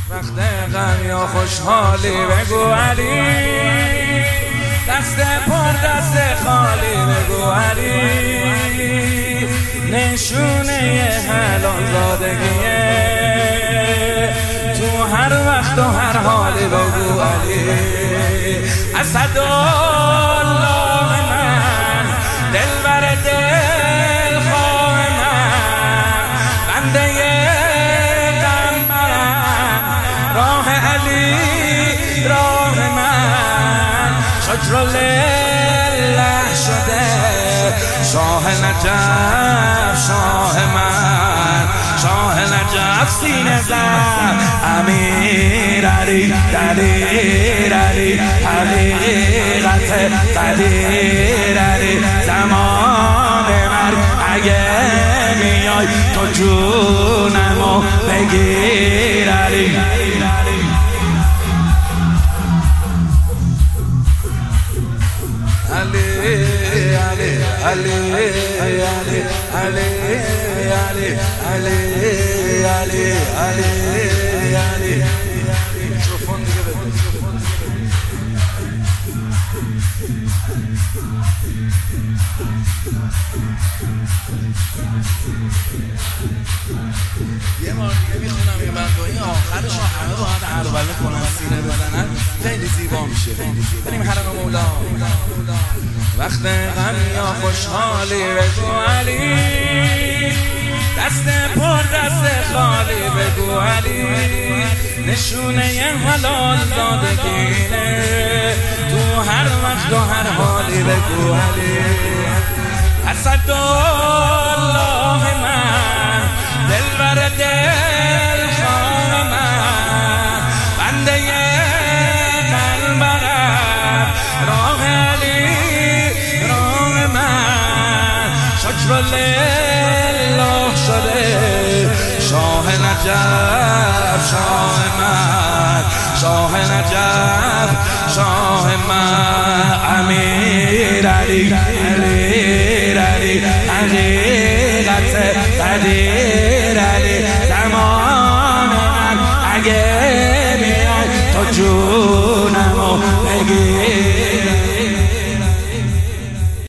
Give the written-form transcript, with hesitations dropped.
وقت غم یا خوشحالی بگو علی، دست پر دست خالی بگو علی، نشونه حلال زادگیه تو هر وقت و هر حالی بگو علی. اسدالله من، دلبر دلخواه من، بنده راه علی راه من، شکر لله شده شاه نجف شاه من، شاه نجف سینه زن امیر علی دلیر علی، حقیقت قدیر علی، زمان مرگ اگه میای تو جونمو بگیر علی. علی علی علی علی علی علی علی علی علی میکروفون دیگه بده. یه بار دیگه میخونم یه بند این آخرش همه باید هربله کنن سینه بزنن، خیلی زیبا میشه. بریم حرم مولا. وقت غم یا خوشحالی بگو علی، دست پر دست خالی بگو علی، نشونه حلال زادگینه تو هر وقت و هر حالی بگو علی. اسدالله من، دلبر دلخواه من، بنده قلبم راه علی راه من، شکر لله شده شاه نجف شاه من، شاه نجف شاه من، امیر علی علی علی، حقیقت قدیر علی.